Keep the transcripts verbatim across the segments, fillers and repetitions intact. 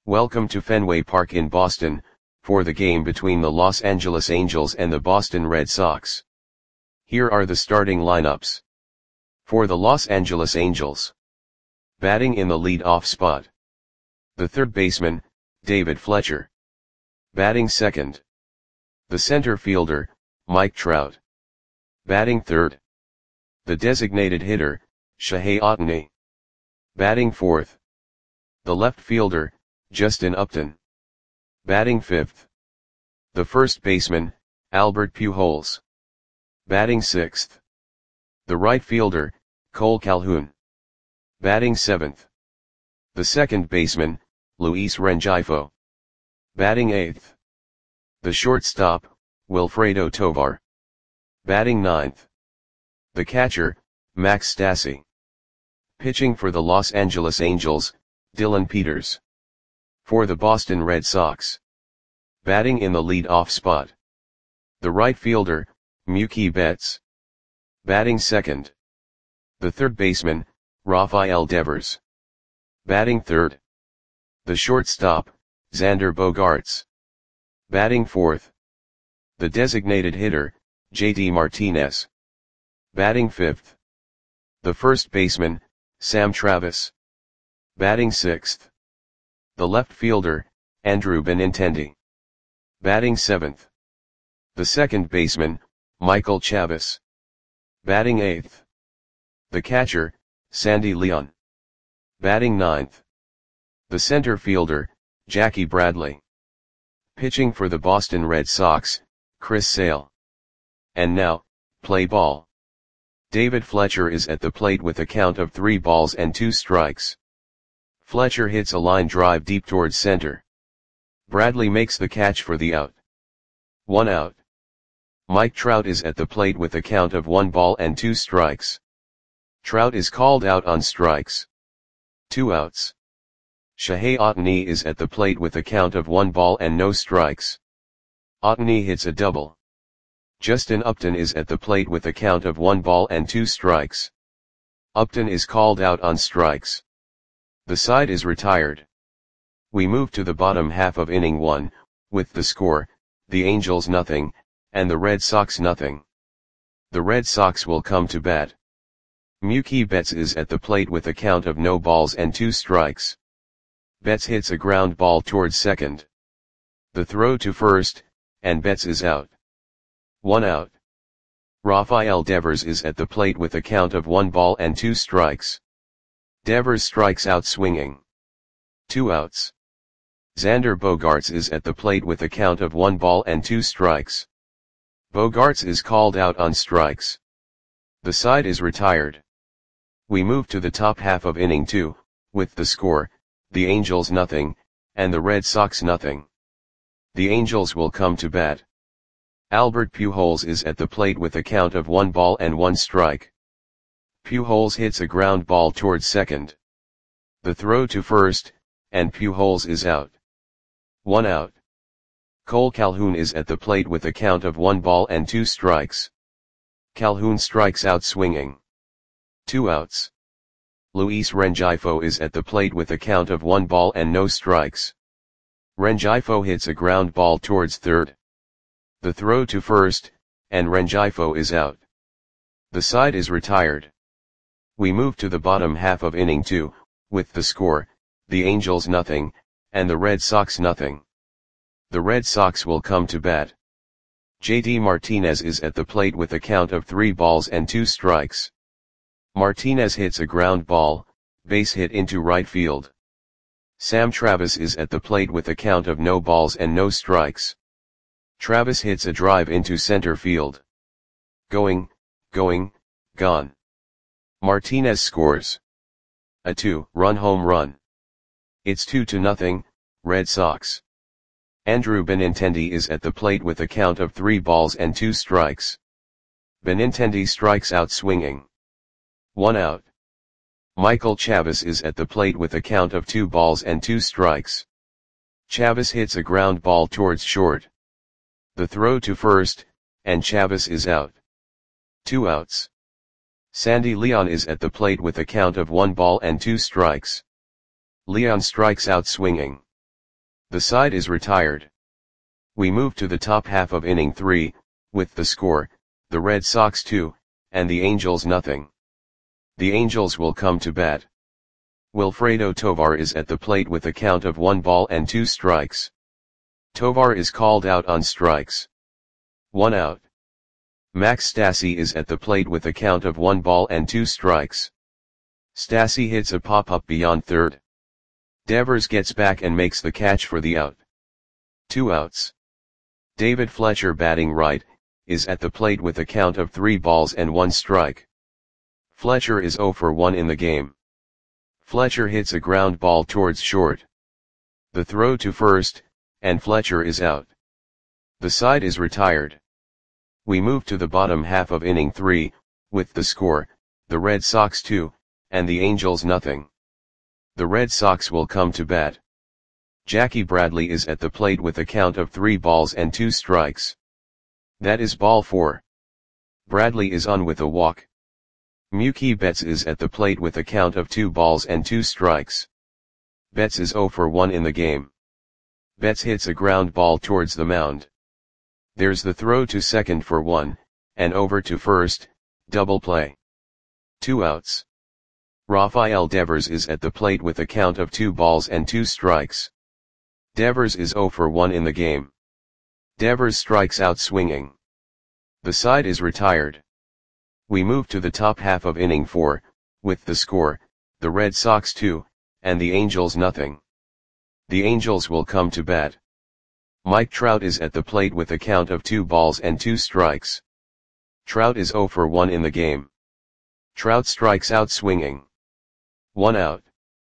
Welcome to Fenway Park in Boston, for the game between the Los Angeles Angels and the Boston Red Sox. Here are the starting lineups. For the Los Angeles Angels. Batting in the lead-off spot. The third baseman, David Fletcher. Batting second. The center fielder, Mike Trout. Batting third. The designated hitter, Shohei Ohtani. Batting fourth. The left fielder, Justin Upton. Batting fifth. The first baseman, Albert Pujols. Batting sixth. The right fielder, Cole Calhoun. Batting seventh. The second baseman, Luis Rengifo. Batting eighth. The shortstop, Wilfredo Tovar. Batting ninth. The catcher, Max Stassi. Pitching for the Los Angeles Angels, Dylan Peters. For the Boston Red Sox. Batting in the lead-off spot. The right fielder, Mookie Betts. Batting second. The third baseman, Rafael Devers. Batting third. The shortstop, Xander Bogaerts. Batting fourth. The designated hitter, J D Martinez. Batting fifth. The first baseman, Sam Travis. Batting sixth. The left fielder, Andrew Benintendi. Batting seventh. The second baseman, Michael Chavis. Batting eighth. The catcher, Sandy Leon. Batting ninth. The center fielder, Jackie Bradley. Pitching for the Boston Red Sox, Chris Sale. And now, play ball. David Fletcher is at the plate with a count of three balls and two strikes. Fletcher hits a line drive deep towards center. Bradley makes the catch for the out. One out. Mike Trout is at the plate with a count of one ball and two strikes. Trout is called out on strikes. Two outs. Shohei Ohtani is at the plate with a count of one ball and no strikes. Ohtani hits a double. Justin Upton is at the plate with a count of one ball and two strikes. Upton is called out on strikes. The side is retired. We move to the bottom half of inning one, with the score, the Angels nothing, and the Red Sox nothing. The Red Sox will come to bat. Mookie Betts is at the plate with a count of no balls and two strikes. Betts hits a ground ball towards second. The throw to first, and Betts is out. One out. Rafael Devers is at the plate with a count of one ball and two strikes. Devers strikes out swinging. Two outs. Xander Bogaerts is at the plate with a count of one ball and two strikes. Bogaerts is called out on strikes. The side is retired. We move to the top half of inning two, with the score, the Angels nothing, and the Red Sox nothing. The Angels will come to bat. Albert Pujols is at the plate with a count of one ball and one strike. Pujols hits a ground ball towards second. The throw to first, and Pujols is out. One out. Cole Calhoun is at the plate with a count of one ball and two strikes. Calhoun strikes out swinging. Two outs. Luis Rengifo is at the plate with a count of one ball and no strikes. Rengifo hits a ground ball towards third. The throw to first, and Rengifo is out. The side is retired. We move to the bottom half of inning two, with the score, the Angels nothing, and the Red Sox nothing. The Red Sox will come to bat. J D Martinez is at the plate with a count of three balls and two strikes. Martinez hits a ground ball, base hit into right field. Sam Travis is at the plate with a count of no balls and no strikes. Travis hits a drive into center field. Going, going, gone. Martinez scores a two-run home run. It's two to nothing, Red Sox. Andrew Benintendi is at the plate with a count of three balls and two strikes. Benintendi strikes out swinging. One out. Michael Chavis is at the plate with a count of two balls and two strikes. Chavis hits a ground ball towards short. The throw to first, and Chavis is out. Two outs. Sandy Leon is at the plate with a count of one ball and two strikes. Leon strikes out swinging. The side is retired. We move to the top half of inning three, with the score, the Red Sox two, and the Angels nothing. The Angels will come to bat. Wilfredo Tovar is at the plate with a count of one ball and two strikes. Tovar is called out on strikes. One out. Max Stassi is at the plate with a count of one ball and two strikes. Stassi hits a pop-up beyond third. Devers gets back and makes the catch for the out. Two outs. David Fletcher, batting right, is at the plate with a count of three balls and one strike. Fletcher is oh for one in the game. Fletcher hits a ground ball towards short. The throw to first, and Fletcher is out. The side is retired. We move to the bottom half of inning three, with the score, the Red Sox two, and the Angels nothing. The Red Sox will come to bat. Jackie Bradley is at the plate with a count of three balls and two strikes. That is ball four. Bradley is on with a walk. Mookie Betts is at the plate with a count of two balls and two strikes. Betts is oh for one in the game. Betts hits a ground ball towards the mound. There's the throw to second for one, and over to first, double play. Two outs. Rafael Devers is at the plate with a count of two balls and two strikes. Devers is oh for one in the game. Devers strikes out swinging. The side is retired. We move to the top half of inning four, with the score, the Red Sox two, and the Angels nothing. The Angels will come to bat. Mike Trout is at the plate with a count of two balls and two strikes. Trout is oh for one in the game. Trout strikes out swinging. One out.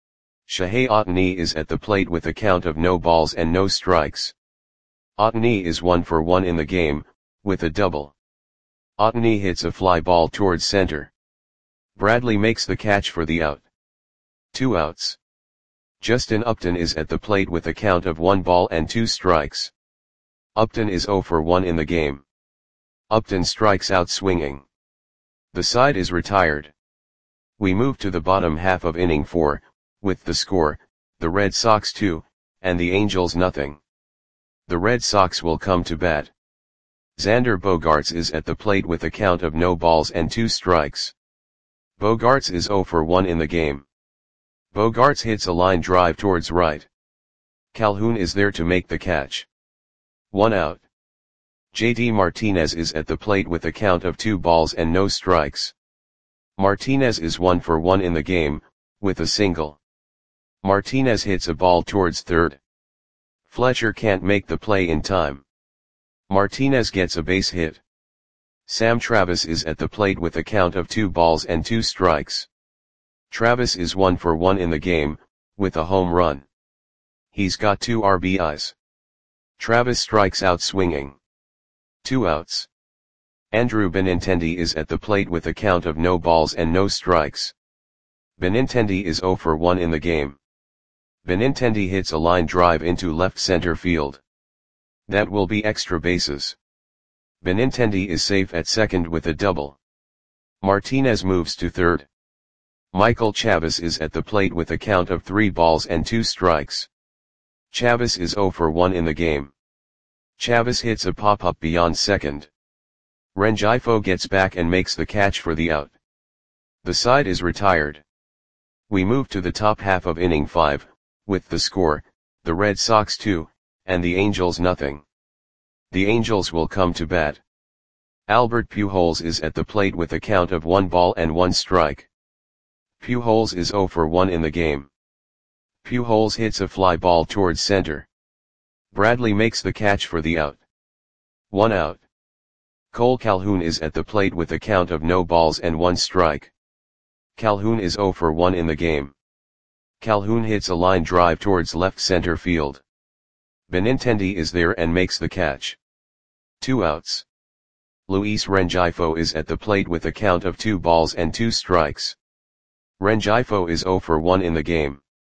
Shohei Ohtani is at the plate with a count of no balls and no strikes. Ohtani is one for one in the game, with a double. Ohtani hits a fly ball towards center. Bradley makes the catch for the out. Two outs. Justin Upton is at the plate with a count of one ball and two strikes. Upton is oh for one in the game. Upton strikes out swinging. The side is retired. We move to the bottom half of inning four, with the score, the Red Sox two, and the Angels nothing. The Red Sox will come to bat. Xander Bogaerts is at the plate with a count of no balls and two strikes. Bogaerts is oh for one in the game. Bogaerts hits a line drive towards right. Calhoun is there to make the catch. One out. J D Martinez is at the plate with a count of two balls and no strikes. Martinez is one for one in the game, with a single. Martinez hits a ball towards third. Fletcher can't make the play in time. Martinez gets a base hit. Sam Travis is at the plate with a count of two balls and two strikes. Travis is one for one in the game, with a home run. He's got two R B Is. Travis strikes out swinging. Two outs. Andrew Benintendi is at the plate with a count of no balls and no strikes. Benintendi is oh for one in the game. Benintendi hits a line drive into left center field. That will be extra bases. Benintendi is safe at second with a double. Martinez moves to third. Michael Chavis is at the plate with a count of three balls and two strikes. Chavis is oh for one in the game. Chavis hits a pop-up beyond second. Rengifo gets back and makes the catch for the out. The side is retired. We move to the top half of inning five, with the score, the Red Sox two, and the Angels nothing. The Angels will come to bat. Albert Pujols is at the plate with a count of one ball and one strike. Pujols is oh for one in the game. Pujols hits a fly ball towards center. Bradley makes the catch for the out. One out. Cole Calhoun is at the plate with a count of no balls and one strike. Calhoun is oh for one in the game. Calhoun hits a line drive towards left center field. Benintendi is there and makes the catch. Two outs. Luis Rengifo is at the plate with a count of two balls and two strikes. Rengifo is oh for one in the game.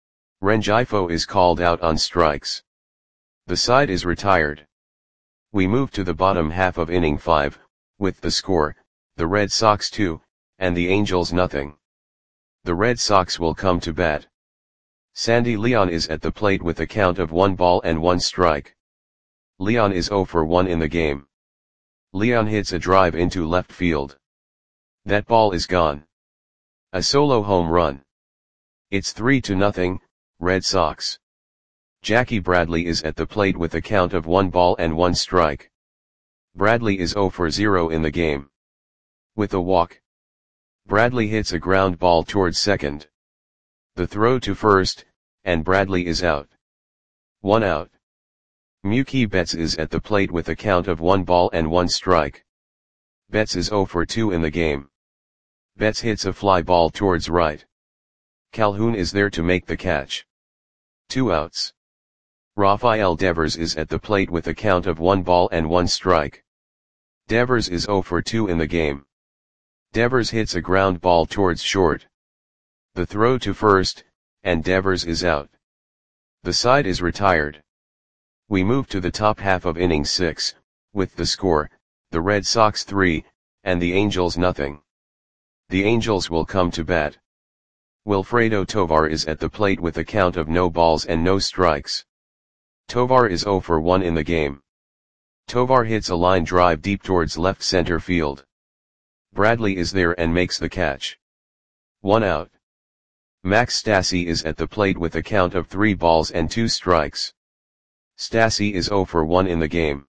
Rengifo is called out on strikes. The side is retired. We move to the bottom half of inning five, with the score, the Red Sox two, and the Angels nothing. The Red Sox will come to bat. Sandy Leon is at the plate with a count of one ball and one strike. Leon is zero for one in the game. Leon hits a drive into left field. That ball is gone. A solo home run. It's three to nothing, Red Sox. Jackie Bradley is at the plate with a count of one ball and one strike. Bradley is zero for zero in the game. With a walk, Bradley hits a ground ball towards second. The throw to first, and Bradley is out. One out. Mookie Betts is at the plate with a count of one ball and one strike. Betts is zero for two in the game. Betts hits a fly ball towards right. Calhoun is there to make the catch. Two outs. Rafael Devers is at the plate with a count of one ball and one strike. Devers is zero for two in the game. Devers hits a ground ball towards short. The throw to first, and Devers is out. The side is retired. We move to the top half of inning six, with the score, the Red Sox three, and the Angels nothing. The Angels will come to bat. Wilfredo Tovar is at the plate with a count of no balls and no strikes. Tovar is zero for one in the game. Tovar hits a line drive deep towards left center field. Bradley is there and makes the catch. One out. Max Stassi is at the plate with a count of three balls and two strikes. Stassi is zero for one in the game.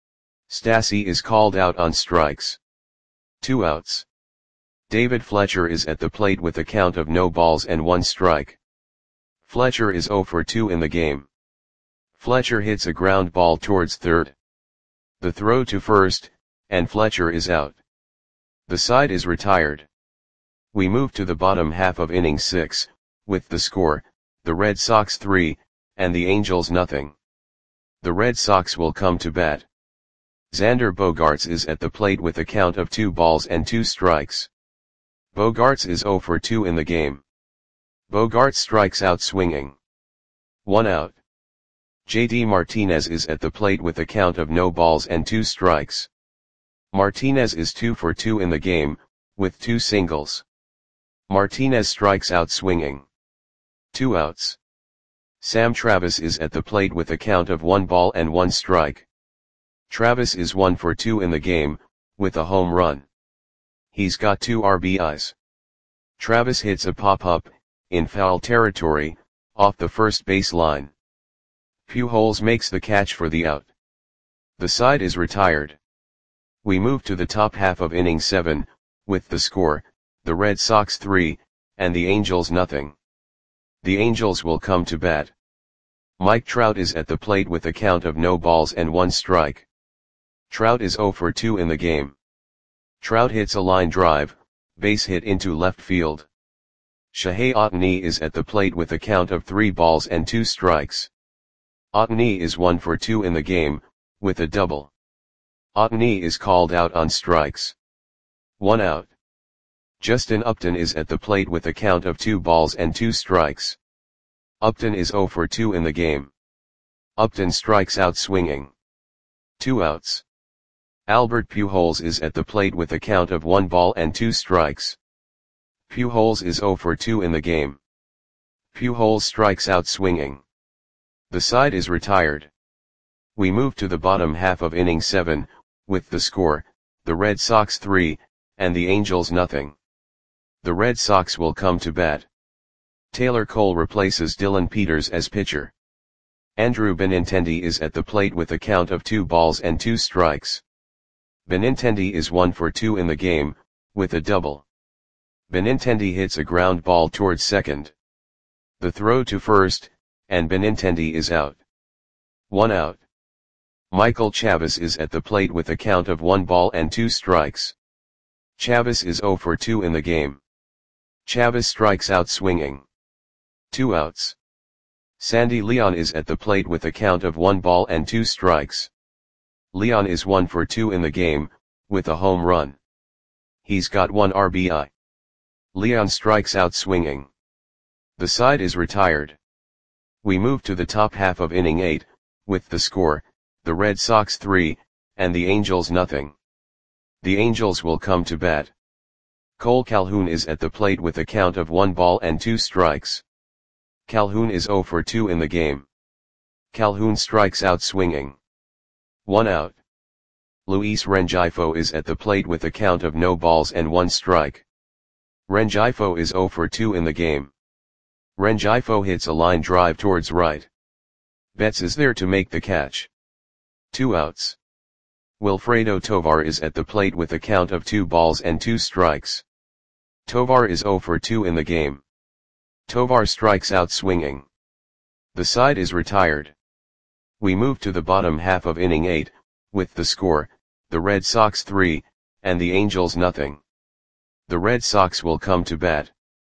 Stassi is called out on strikes. Two outs. David Fletcher is at the plate with a count of no balls and one strike. Fletcher is zero for two in the game. Fletcher hits a ground ball towards third. The throw to first, and Fletcher is out. The side is retired. We move to the bottom half of inning six, with the score, the Red Sox three, and the Angels nothing. The Red Sox will come to bat. Xander Bogaerts is at the plate with a count of two balls and two strikes. Bogaerts is zero for two in the game. Bogaerts strikes out swinging. One out. J D Martinez is at the plate with a count of no balls and two strikes. Martinez is two for two in the game, with two singles. Martinez strikes out swinging. Two outs. Sam Travis is at the plate with a count of one ball and one strike. Travis is one for two in the game, with a home run. He's got two R B Is. Travis hits a pop-up, in foul territory, off the first base line. Pujols makes the catch for the out. The side is retired. We move to the top half of inning seven, with the score, the Red Sox three, and the Angels nothing. The Angels will come to bat. Mike Trout is at the plate with a count of no balls and one strike. Trout is zero for two in the game. Trout hits a line drive, base hit into left field. Shohei Ohtani is at the plate with a count of three balls and two strikes. Ohtani is one for two in the game, with a double. Ohtani is called out on strikes. One out. Justin Upton is at the plate with a count of two balls and two strikes. Upton is zero for two in the game. Upton strikes out swinging. Two outs. Albert Pujols is at the plate with a count of one ball and two strikes. Pujols is zero for two in the game. Pujols strikes out swinging. The side is retired. We move to the bottom half of inning seven, with the score, the Red Sox three, and the Angels nothing. The Red Sox will come to bat. Taylor Cole replaces Dylan Peters as pitcher. Andrew Benintendi is at the plate with a count of two balls and two strikes. Benintendi is one for two in the game, with a double. Benintendi hits a ground ball towards second. The throw to first, and Benintendi is out. One out. Michael Chavis is at the plate with a count of one ball and two strikes. Chavis is zero for two in the game. Chavis strikes out swinging. Two outs. Sandy Leon is at the plate with a count of one ball and two strikes. Leon is one for two in the game, with a home run. He's got one R B I. Leon strikes out swinging. The side is retired. We move to the top half of inning eight, with the score, the Red Sox three, and the Angels nothing. The Angels will come to bat. Cole Calhoun is at the plate with a count of one ball and two strikes. Calhoun is zero for two in the game. Calhoun strikes out swinging. One out. Luis Rengifo is at the plate with a count of no balls and one strike. Rengifo is zero for two in the game. Rengifo hits a line drive towards right. Betts is there to make the catch. Two outs. Wilfredo Tovar is at the plate with a count of two balls and two strikes. Tovar is zero for two in the game. Tovar strikes out swinging. The side is retired. We move to the bottom half of inning eight, with the score, the Red Sox three, and the Angels nothing. The Red Sox will come to bat.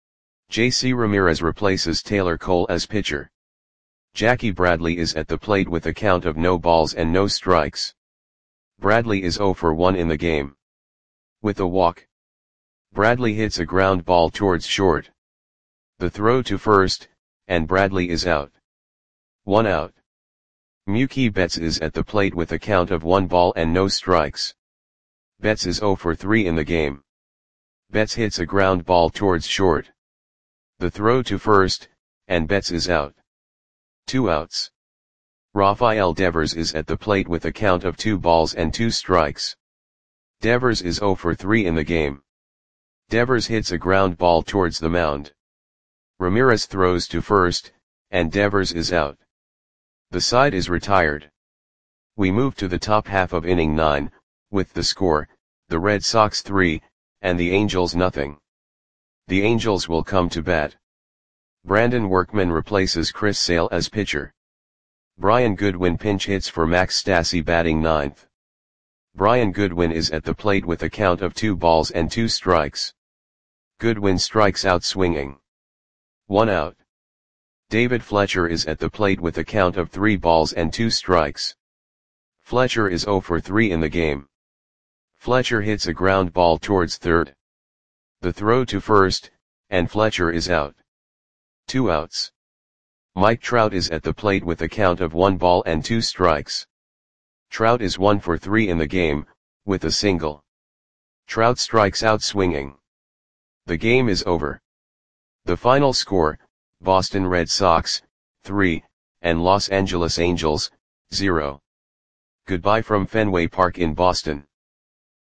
J C Ramirez replaces Taylor Cole as pitcher. Jackie Bradley is at the plate with a count of no balls and no strikes. Bradley is zero for one in the game. With a walk, Bradley hits a ground ball towards short. The throw to first, and Bradley is out. One out. Mookie Betts is at the plate with a count of one ball and no strikes. Betts is zero for three in the game. Betts hits a ground ball towards short. The throw to first, and Betts is out. Two outs. Rafael Devers is at the plate with a count of two balls and two strikes. Devers is zero for three in the game. Devers hits a ground ball towards the mound. Ramirez throws to first, and Devers is out. The side is retired. We move to the top half of inning nine, with the score, the Red Sox three, and the Angels nothing. The Angels will come to bat. Brandon Workman replaces Chris Sale as pitcher. Brian Goodwin pinch hits for Max Stassi batting ninth. Brian Goodwin is at the plate with a count of two balls and two strikes. Goodwin strikes out swinging. One out. David Fletcher is at the plate with a count of three balls and two strikes. Fletcher is zero for three in the game. Fletcher hits a ground ball towards third. The throw to first, and Fletcher is out. Two outs. Mike Trout is at the plate with a count of one ball and two strikes. Trout is one for three in the game, with a single. Trout strikes out swinging. The game is over. The final score, Boston Red Sox, three, and Los Angeles Angels, zero. Goodbye from Fenway Park in Boston.